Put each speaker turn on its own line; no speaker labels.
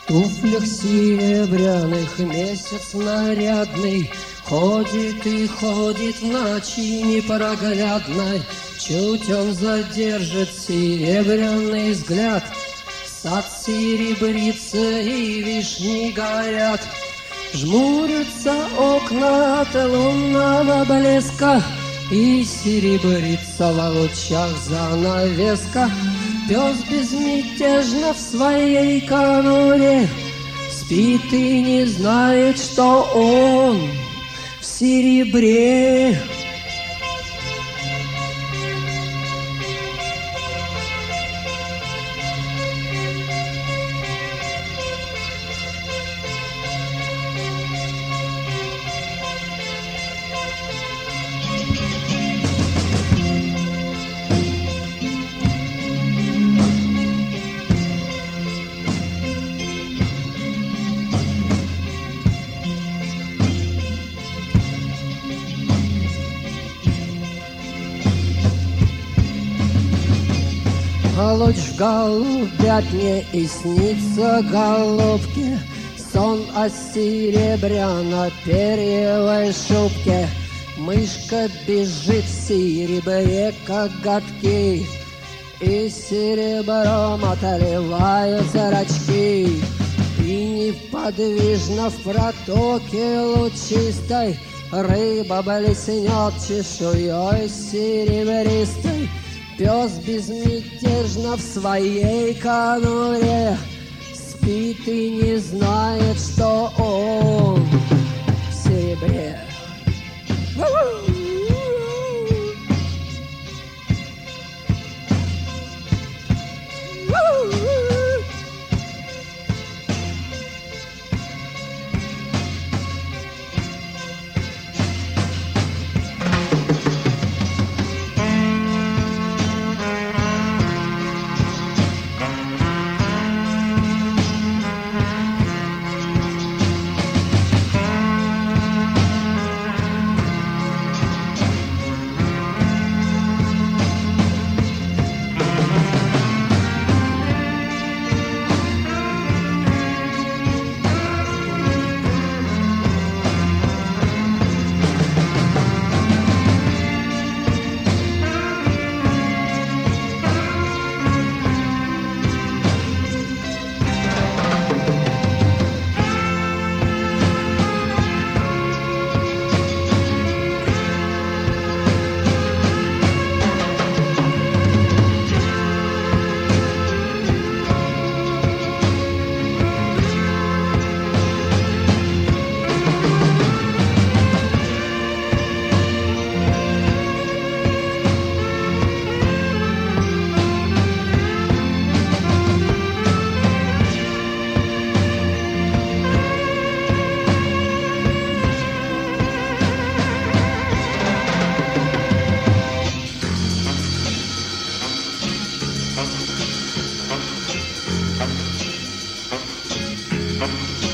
туфлях серебряных месяц нарядный ходит и ходит в ночи непроглядной. Чуть он задержит серебряный взгляд, сад серебрится и вишни горят. Жмурятся окна от лунного блеска, и серебрится в лучах занавеска. Пес безмятежно в своей конуре спит и не знает, что он в серебре. Луч в голубятне и снится голубке сон о серебряно-перьевой шубке. Мышка бежит в серебре коготки, и серебром отливают зрачки. И неподвижно в протоке лучистой рыба блеснет чешуей серебристой. Пес безмятежно в своей конуре спит и не знает, что он в серебре.
Thank you.